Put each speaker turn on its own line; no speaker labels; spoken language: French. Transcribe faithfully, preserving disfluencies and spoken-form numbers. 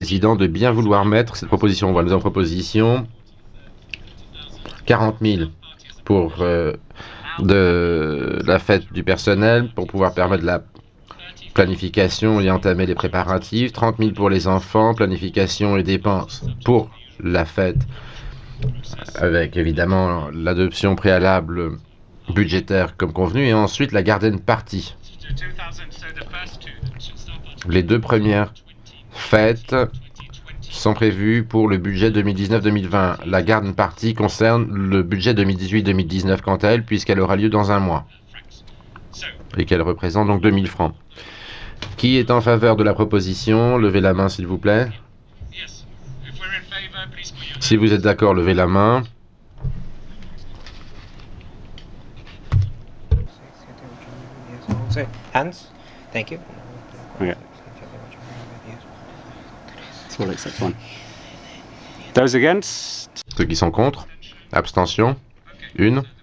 Président, de bien vouloir mettre cette proposition. On voit nous en proposition quarante mille pour euh, de la fête du personnel, pour pouvoir permettre la planification et entamer les préparatifs, trente mille pour les enfants, planification et dépenses pour la fête, avec évidemment l'adoption préalable budgétaire comme convenu, et ensuite la garden party. Les deux premières fêtes sont prévues pour le budget deux mille dix-neuf deux mille vingt. La garden party concerne le budget deux mille dix-huit deux mille dix-neuf quant à elle, puisqu'elle aura lieu dans un mois et qu'elle représente donc deux mille francs. Qui est en faveur de la proposition? Levez la main, s'il vous plaît. Si vous êtes d'accord, levez la main.
Hands? Thank you.
Okay. So we'll accept one. Those against?
Ceux qui sont contre? Abstention? Une.